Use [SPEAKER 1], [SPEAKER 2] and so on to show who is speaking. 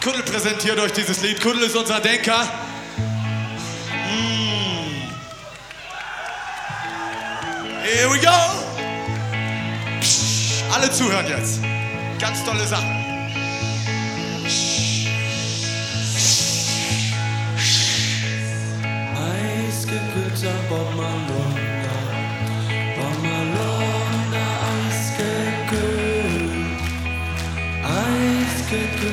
[SPEAKER 1] Kuddel präsentiert euch dieses Lied. Kuddel ist unser Denker. Here we go. Psch, alle zuhören jetzt. Ganz tolle Sache.
[SPEAKER 2] Eisgekühlter Bob Malone, eisgekühlt, eisgekühlt.